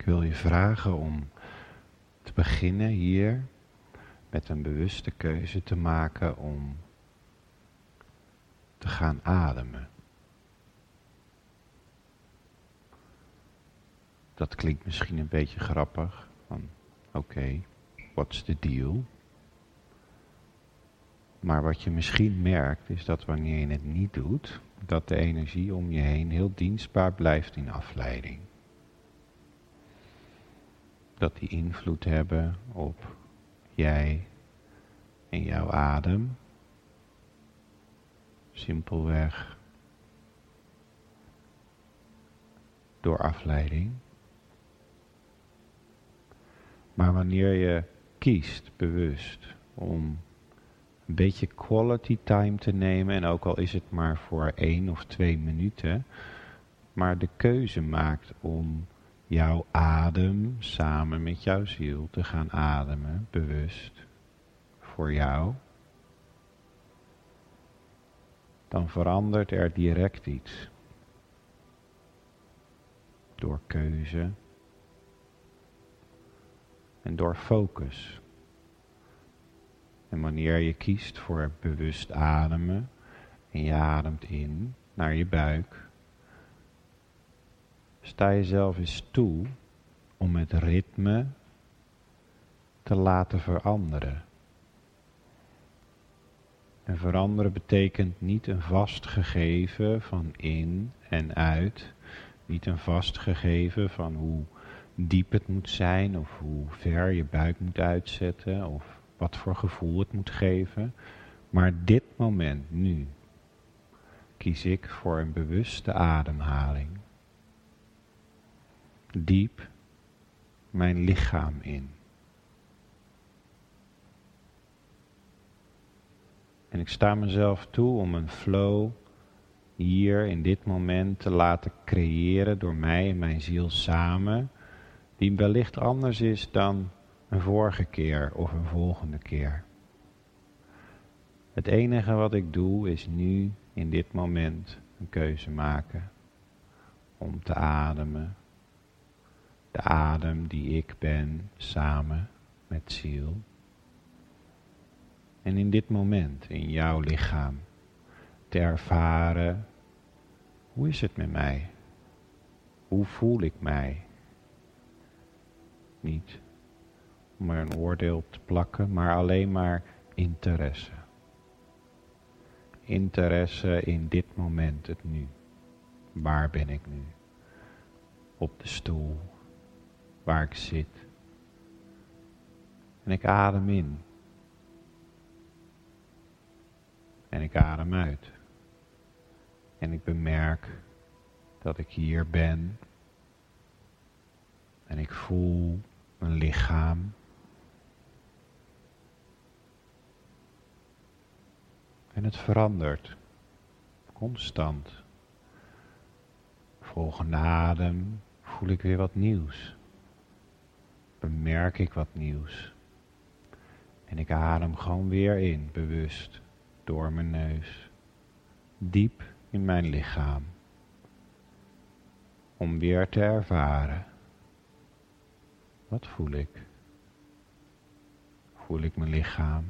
wil je vragen om te beginnen hier met een bewuste keuze te maken om te gaan ademen. Dat klinkt misschien een beetje grappig, van oké, what's the deal? Maar wat je misschien merkt is dat wanneer je het niet doet, dat de energie om je heen heel dienstbaar blijft in afleiding. Dat die invloed hebben op jij en jouw adem. Simpelweg door afleiding. Maar wanneer je kiest bewust om een beetje quality time te nemen, en ook al is het maar voor 1 of 2 minuten, maar de keuze maakt om jouw adem samen met jouw ziel te gaan ademen, bewust, voor jou, dan verandert er direct iets. Door keuze en door focus. En wanneer je kiest voor bewust ademen en je ademt in naar je buik, sta jezelf eens toe om het ritme te laten veranderen. En veranderen betekent niet een vast gegeven van in en uit, niet een vast gegeven van hoe diep het moet zijn of hoe ver je buik moet uitzetten of wat voor gevoel het moet geven. Maar dit moment, nu, kies ik voor een bewuste ademhaling. Diep mijn lichaam in. En ik sta mezelf toe om een flow hier in dit moment te laten creëren door mij en mijn ziel samen, die wellicht anders is dan een vorige keer of een volgende keer. Het enige wat ik doe is nu in dit moment een keuze maken om te ademen. De adem die ik ben samen met ziel. En in dit moment, in jouw lichaam, te ervaren, hoe is het met mij? Hoe voel ik mij? Niet om er een oordeel op te plakken, maar alleen maar interesse. Interesse in dit moment, het nu. Waar ben ik nu? Op de stoel, waar ik zit. En ik adem in. En ik adem uit. En ik bemerk dat ik hier ben. En ik voel mijn lichaam. En het verandert. Constant. Volgende adem voel ik weer wat nieuws. Bemerk ik wat nieuws. En ik adem gewoon weer in, bewust, door mijn neus. Diep in mijn lichaam. Om weer te ervaren. Wat voel ik? Voel ik mijn lichaam?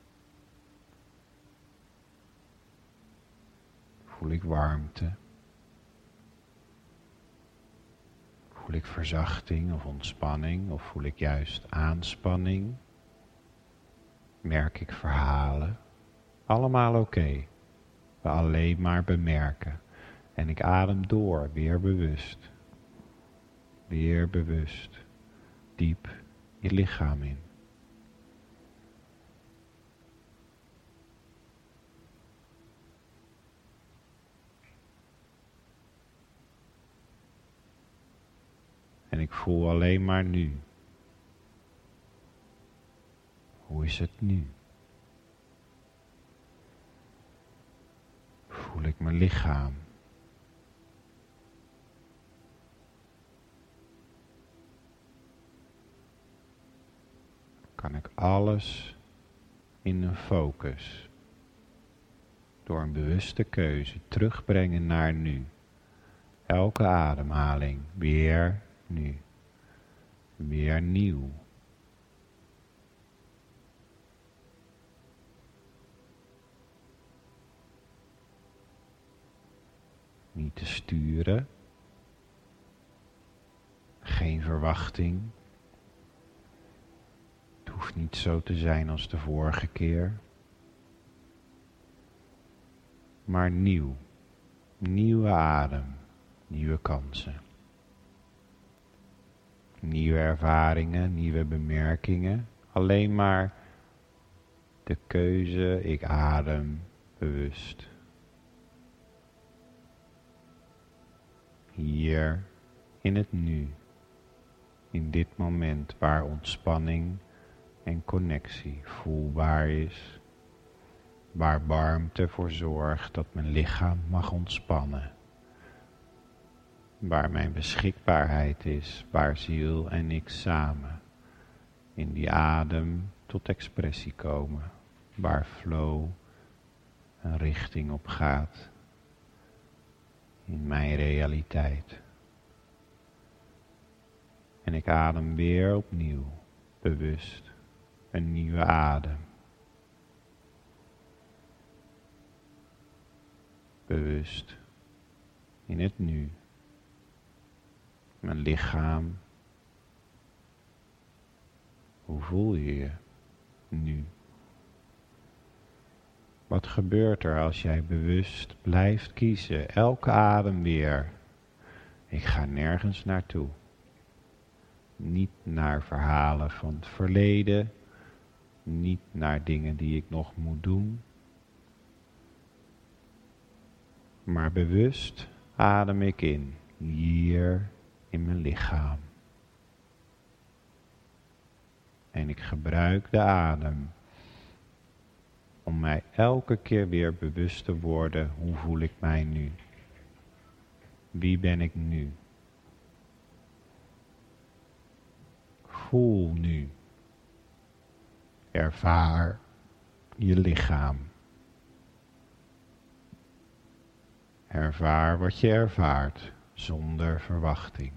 Voel ik warmte? Voel ik verzachting of ontspanning? Of voel ik juist aanspanning? Merk ik verhalen? Allemaal oké. We alleen maar bemerken. En ik adem door, weer bewust. Weer bewust. Diep je lichaam in. En ik voel alleen maar nu. Hoe is het nu? Voel ik mijn lichaam? Kan ik alles in een focus, door een bewuste keuze, terugbrengen naar nu. Elke ademhaling weer nu. Weer nieuw. Niet te sturen. Geen verwachting. Het hoeft niet zo te zijn als de vorige keer. Maar nieuw. Nieuwe adem. Nieuwe kansen. Nieuwe ervaringen, nieuwe bemerkingen. Alleen maar de keuze, ik adem bewust. Hier, in het nu. In dit moment waar ontspanning en connectie voelbaar is. Waar warmte ervoor zorgt dat mijn lichaam mag ontspannen. Waar mijn beschikbaarheid is, waar ziel en ik samen in die adem tot expressie komen. Waar flow een richting op gaat in mijn realiteit. En ik adem weer opnieuw, bewust, een nieuwe adem. Bewust, in het nu. Mijn lichaam. Hoe voel je je nu? Wat gebeurt er als jij bewust blijft kiezen, elke adem weer? Ik ga nergens naartoe. Niet naar verhalen van het verleden, niet naar dingen die ik nog moet doen. Maar bewust adem ik in, hier in mijn lichaam. En ik gebruik de adem om mij elke keer weer bewust te worden, hoe voel ik mij nu? Wie ben ik nu? Voel nu. Ervaar je lichaam. Ervaar wat je ervaart, zonder verwachting.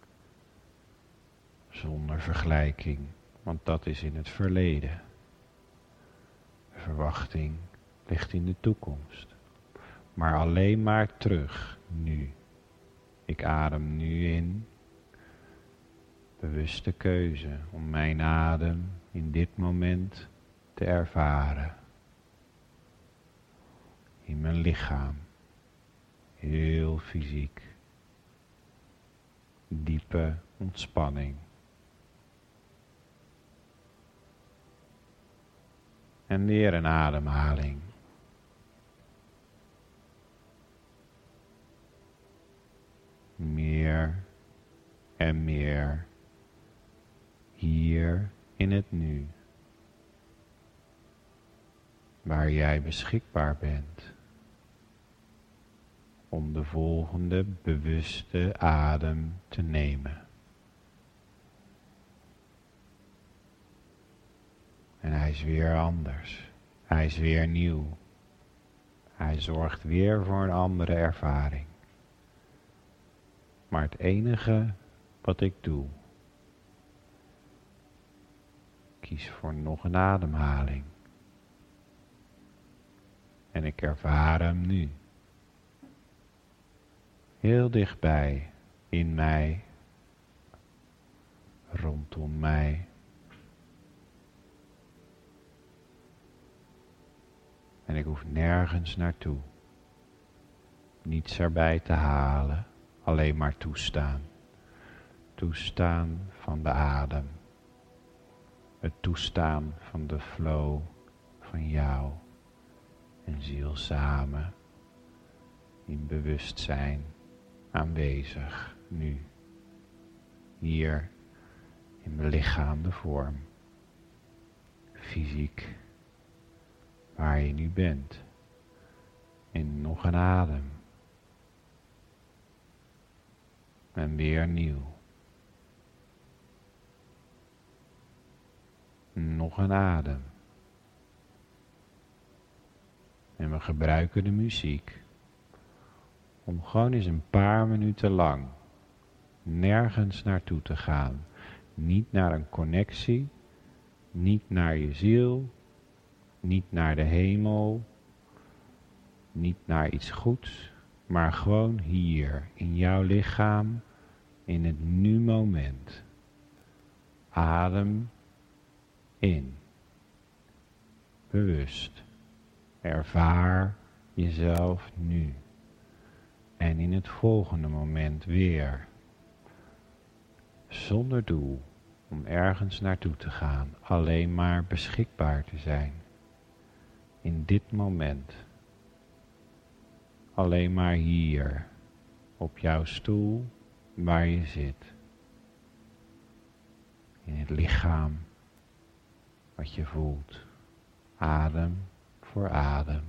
Zonder vergelijking, want dat is in het verleden. De verwachting ligt in de toekomst. Maar alleen maar terug, nu. Ik adem nu in. Bewuste keuze om mijn adem in dit moment te ervaren. In mijn lichaam. Heel fysiek. Diepe ontspanning. En weer een ademhaling. Meer en meer. Hier in het nu. Waar jij beschikbaar bent. Om de volgende bewuste adem te nemen. En hij is weer anders. Hij is weer nieuw. Hij zorgt weer voor een andere ervaring. Maar het enige wat ik doe, kies voor nog een ademhaling. En ik ervaar hem nu. Heel dichtbij, in mij, rondom mij. En ik hoef nergens naartoe. Niets erbij te halen, alleen maar toestaan. Toestaan van de adem. Het toestaan van de flow van jou en ziel samen. In bewustzijn aanwezig, nu. Hier in belichaamde vorm. Fysiek. Waar je nu bent. En nog een adem. En weer nieuw. Nog een adem. En we gebruiken de muziek om gewoon eens een paar minuten lang nergens naartoe te gaan. Niet naar een connectie, niet naar je ziel, niet naar de hemel, niet naar iets goeds, maar gewoon hier, in jouw lichaam, in het nu-moment. Adem in. Bewust. Ervaar jezelf nu. En in het volgende moment weer. Zonder doel om ergens naartoe te gaan. Alleen maar beschikbaar te zijn. In dit moment. Alleen maar hier. Op jouw stoel waar je zit. In het lichaam wat je voelt. Adem voor adem.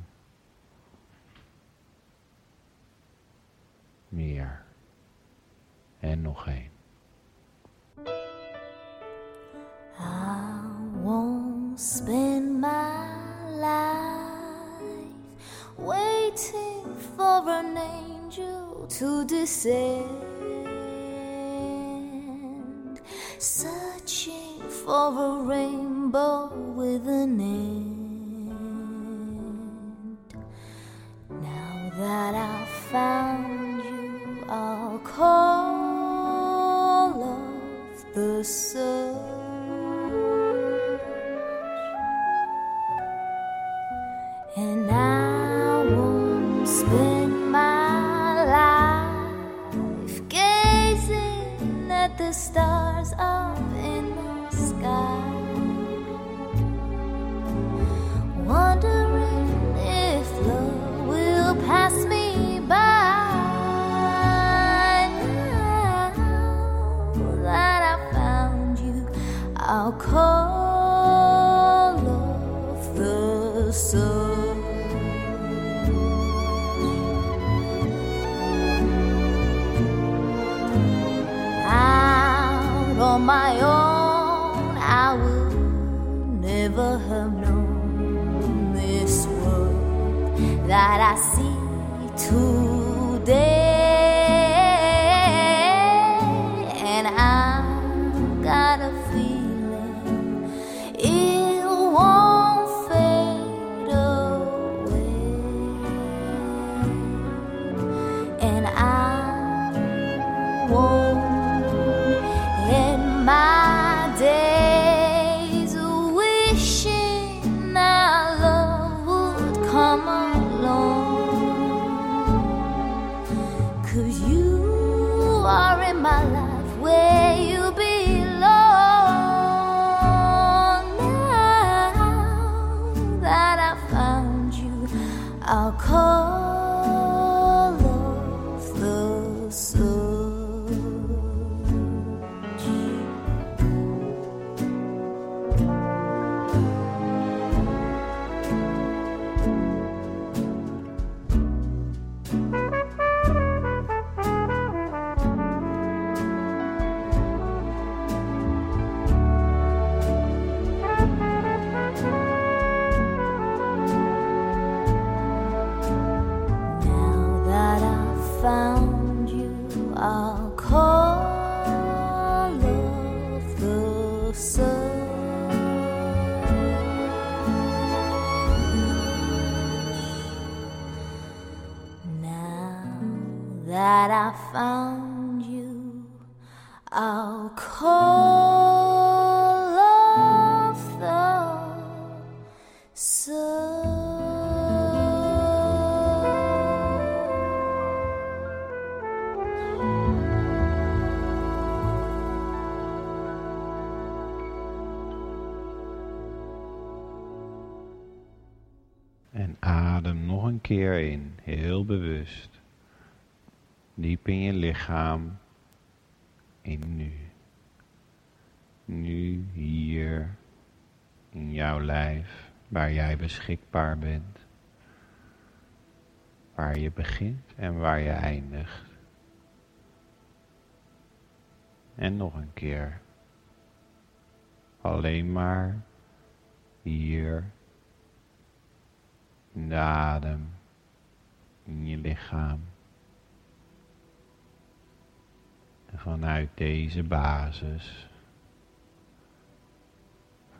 Meer. En nog één. I won't spend my life waiting for an angel to descend, searching for a rainbow with an end. Now that I've found you, I'll call off the search, and I won't spend my life gazing at the stars up in the sky, wondering if love will pass me by. Now that I found you, I'll call off the search. Out on my own, I would never have known this world that I see today. And I've got a feeling it won't fade away. And I won't end my days wishing our love would come along. 'Cause you are in my life where you belong. Now that I found you, I'll call off the search. Found you, I'll call off the search. Now that I found you, I'll call off the search. En adem nog een keer in, heel bewust. Diep in je lichaam, in nu. Nu, hier, in jouw lijf, waar jij beschikbaar bent. Waar je begint en waar je eindigt. En nog een keer. Alleen maar hier. In de adem, in je lichaam. En vanuit deze basis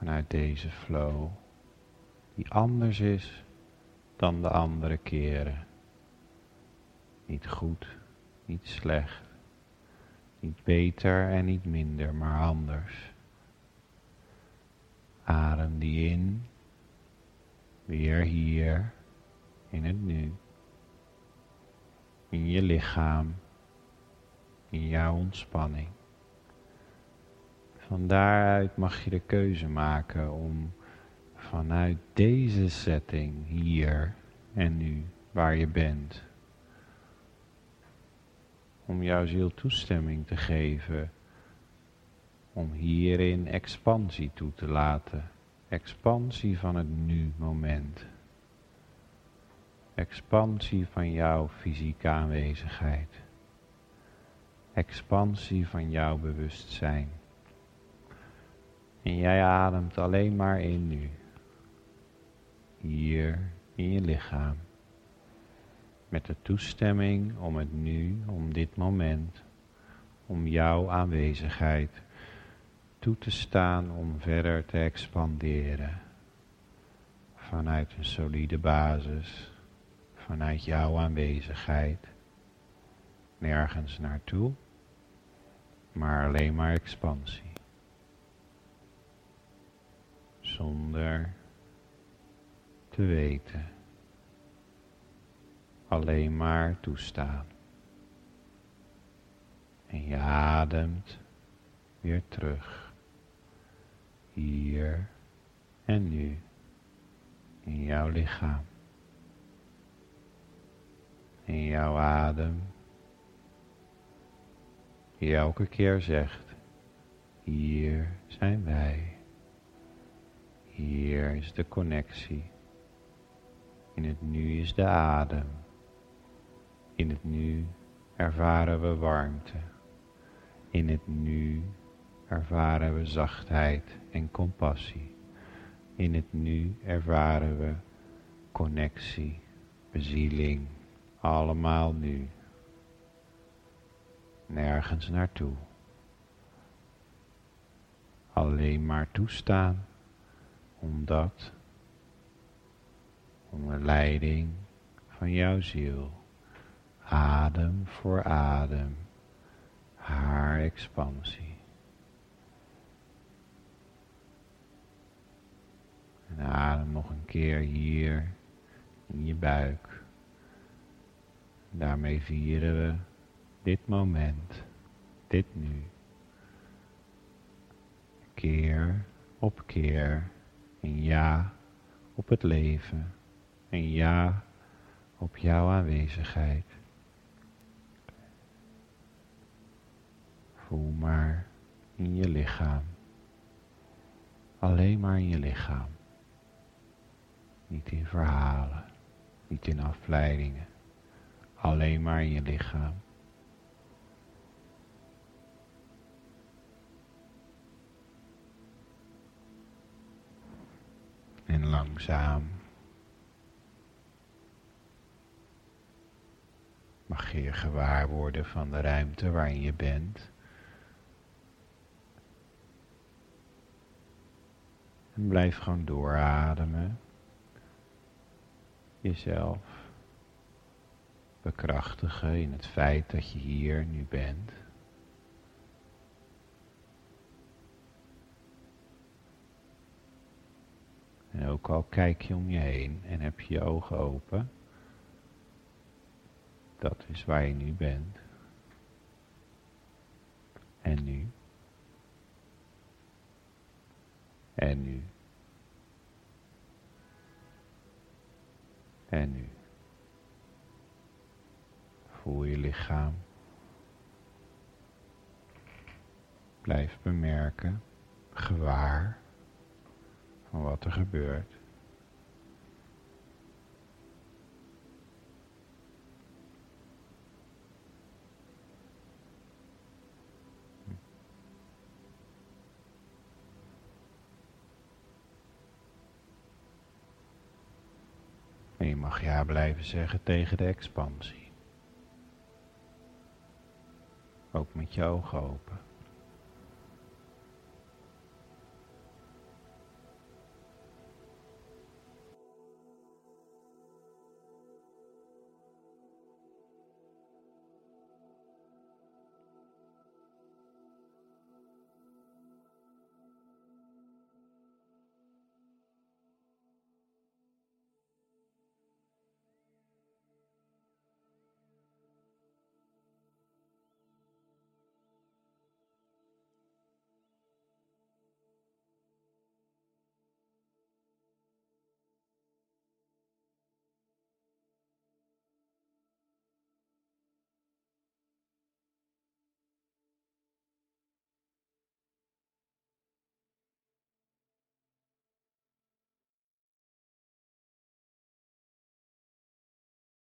vanuit deze flow, die anders is dan de andere keren. Niet goed, niet slecht, niet beter en niet minder, maar anders. Adem die in, weer hier, in het nu, in je lichaam, in jouw ontspanning. Van daaruit mag je de keuze maken om vanuit deze setting, hier en nu, waar je bent, om jouw ziel toestemming te geven om hierin expansie toe te laten. Expansie van het nu-moment. Expansie van jouw fysieke aanwezigheid. Expansie van jouw bewustzijn. En jij ademt alleen maar in nu. Hier in je lichaam. Met de toestemming om het nu, om dit moment, om jouw aanwezigheid toe te staan om verder te expanderen. Vanuit een solide basis, vanuit jouw aanwezigheid. Nergens naartoe, maar alleen maar expansie. Zonder te weten. Alleen maar toestaan. En je ademt weer terug. Hier en nu. In jouw lichaam. In jouw adem. Die elke keer zegt. Hier zijn wij. Hier is de connectie. In het nu is de adem. In het nu ervaren we warmte. In het nu ervaren we zachtheid en compassie. In het nu ervaren we connectie, bezieling, allemaal nu. Nergens naartoe. Alleen maar toestaan, omdat, onder leiding van jouw ziel, adem voor adem, haar expansie. En adem nog een keer hier in je buik. Daarmee vieren we dit moment, dit nu. Keer op keer een ja op het leven. Een ja op jouw aanwezigheid. Voel maar in je lichaam. Alleen maar in je lichaam. Niet in verhalen, niet in afleidingen. Alleen maar in je lichaam. En langzaam mag je je gewaar worden van de ruimte waarin je bent. En blijf gewoon doorademen. Jezelf bekrachtigen in het feit dat je hier nu bent. En ook al kijk je om je heen en heb je je ogen open, dat is waar je nu bent. En nu. En nu. En nu. Voel je lichaam. Blijf bemerken, gewaar van wat er gebeurt. En je mag ja blijven zeggen tegen de expansie. Ook met je ogen open.